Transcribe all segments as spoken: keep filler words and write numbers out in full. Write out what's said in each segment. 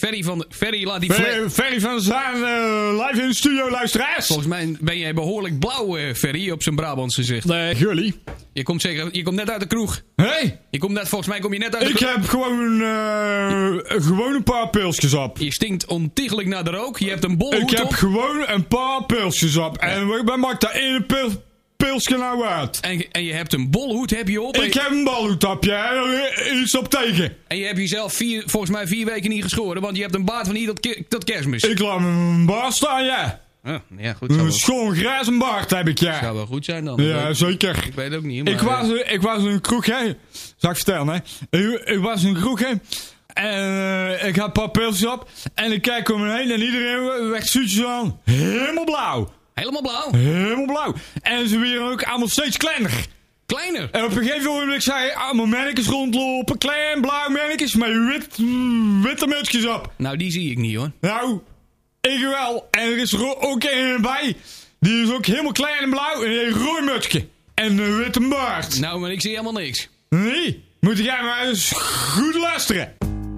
Ferry van... Ferry, laat die... Ferry, Ferry van Zaan, uh, live in de studio, luisteraars. Volgens mij ben jij behoorlijk blauw, uh, Ferry, op zijn Brabants gezicht. Nee, jullie. Je komt zeker... Je komt net uit de kroeg. Hé? Hey? Je komt net... Volgens mij kom je net uit de Ik kroeg. heb gewoon... Uh, gewoon een paar pilsjes op. Je stinkt ontiegelijk naar de rook. Je hebt een bolle hoed op. Ik heb gewoon een paar pilsjes op. Ja. En wat maakt dat ene pil... pilsje nou uit? En, en je hebt een bolhoed heb je op. Ik je... heb een bolhoed op, ja. Iets op tegen. En je hebt jezelf vier, volgens mij vier weken niet geschoren. Want je hebt een baard van hier tot, ke- tot kerstmis. Ik laat mijn baard staan, ja. Oh, ja, goed. Een wel... schoon grijze baard heb ik, ja. Zou wel goed zijn dan. Ja, ik, zeker. Ik weet het ook niet. Maar, ik, was, ik was in een kroeg, hè. Zal ik vertellen, hè. Ik, ik was in een kroeg, hè. En uh, ik had een paar pilsjes op. En ik kijk om me heen en iedereen werd zoetjes aan. Helemaal blauw. Helemaal blauw? Helemaal blauw. En ze werden ook allemaal steeds kleiner. Kleiner? En op een gegeven moment zei je allemaal mannetjes rondlopen. Klein, blauw mannetjes met wit, witte mutsjes op. Nou, die zie ik niet, hoor. Nou, ik wel. En er is er ook een bij. Die is ook helemaal klein en blauw. En die heeft een rooi mutsje. En een witte baard. Nou, maar ik zie helemaal niks. Nee, moet jij maar eens goed luisteren.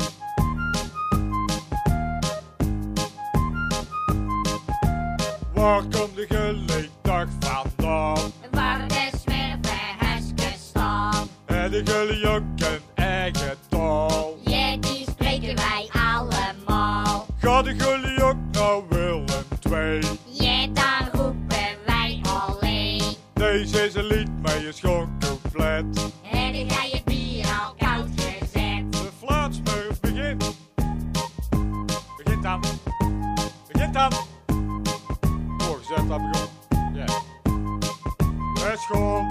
Waar komt de geleeddag vandaan? Waar de zwerverhuis gestaan. En de jullie ook een eigen taal? Ja, die spreken wij allemaal. Gaat de jullie ook naar Willem twee? Ja, dan roepen wij alleen. Deze is een lied met je schoon compleet. En dan ga je bier al koud gezet. De Vlaamsmurf begint. Begint dan. Begint dan. Gezet dat begon. Ja. Het is gewoon.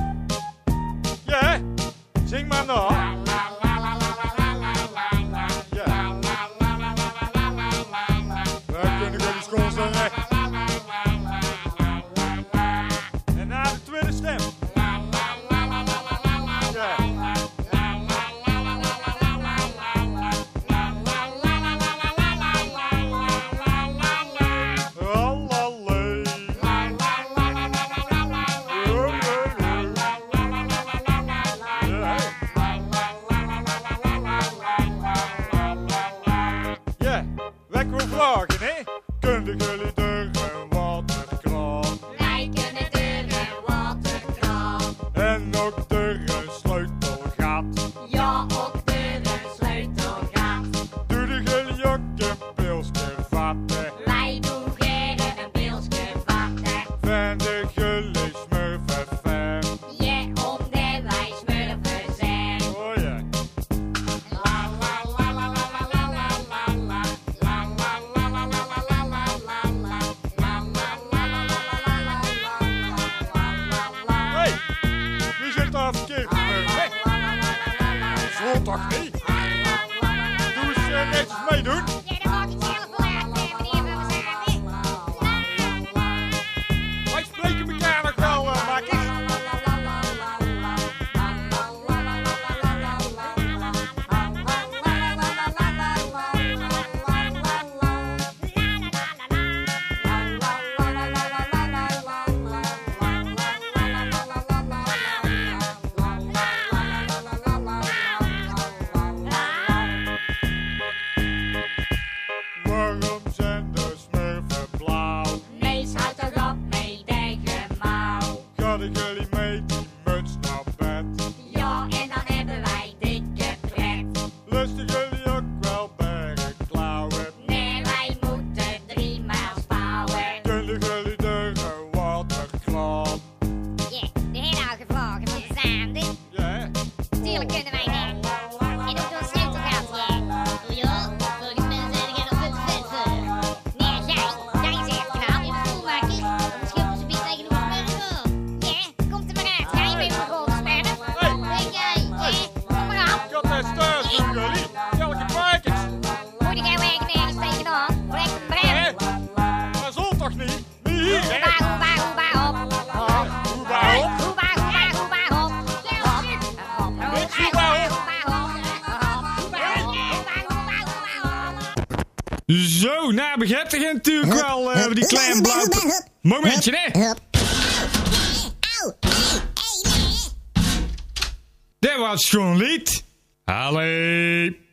Ja. Zing maar nog. Ja. We kunnen gewoon school zingen. En na de tweede stem. Ja. Kunnen jullie er een waterkraan? Wij kunnen er een waterkraan. En ook er een sleutelgat. Ja, ook er een sleutelgat. Doe de jullie ook een pilsje vatten? Wij doen graag een pilsje vatten. Vinden jullie smurfen fan? Ja, omdat wij smurfen zijn. Oh ja. La la la la la la la la la. La la la la la la la la. Hey, wie zit daar verkeerd? Zo toch niet? Doe eens uh, netjes meedoen. Ja, dat maak ik zelf wel uit, meneer Van Zaan. Wij spreken elkaar nog wel, uh, makkies. Waarom zijn de smurfen blauw? Mees houdt toch op mee tegen mouw. Gaan jullie mee die muts naar bed? Ja, en dan hebben wij dikke pret. Lusten jullie ook wel bergklauwen? Nee, wij moeten drie maal spouwen. Kunnen jullie er een waterkraan? Ja, de hele oude vragen van de zaande. Ja, Tuurlijk kunnen wij niet. En ook door sleutelgat, ja. Ja, volgens mij zijn er nog veel te vet voor. Nee, jij, jij zegt knap in de schoenmaker. Dan schilpen ze best tegen de smurfen. Ja, komt er maar uit. Ga je mee voor de grote smurf? Hey, jij, ja, kom maar op. ik had net thuis voor jullie. Elke pakjes. Moet ik jou eigenlijk nergens tegenaan? Blijf een Hé, brem. dat zal toch niet? Niet hier, hè? Hoeba, hoeba, hoeba, hop. Ah, hoe waarom? Hoeba, hoeba, hoeba, hop. Hop, hop, Niks hoeba, hop. Zo, nou begint er natuurlijk wel uh, die kleine blauwe... Momentje, hè? Dit was gewoon lied. Allee.